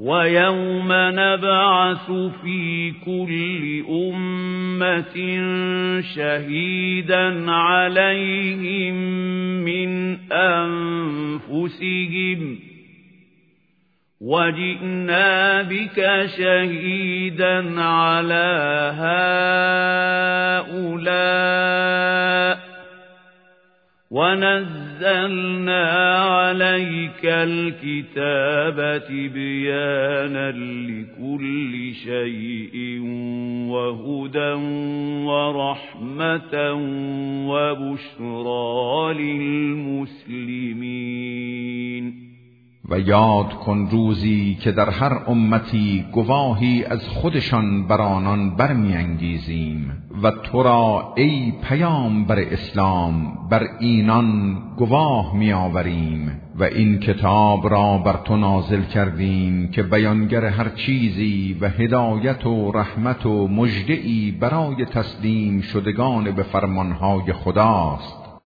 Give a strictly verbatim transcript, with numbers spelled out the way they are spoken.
وَيَوْمَ نَبْعَثُ فِي كُلِّ أُمَّةٍ شَهِيدًا عَلَيْهِمْ مِنْ أَنْفُسِهِمْ وَجِئْنَا بِكَ شَهِيدًا عَلَى هَؤُلَاءِ وَنَزَّلْنَا عَلَيْكَ الْكِتَابَ تِبْيَانًا لِكُلِّ شَيْءٍ وَهُدًى وَرَحْمَةً وَبُشْرَى لِلْمُسْلِمِينَ. و یاد کن روزی که در هر امتی گواهی از خودشان بر آنان برمی‌انگیزیم و تو را ای پیامبر اسلام بر اینان گواه می‌آوریم و این کتاب را بر تو نازل کردیم که بیانگر هر چیزی و هدایت و رحمت و مژده‌ای برای تسلیم شدگان به فرمانهای خداست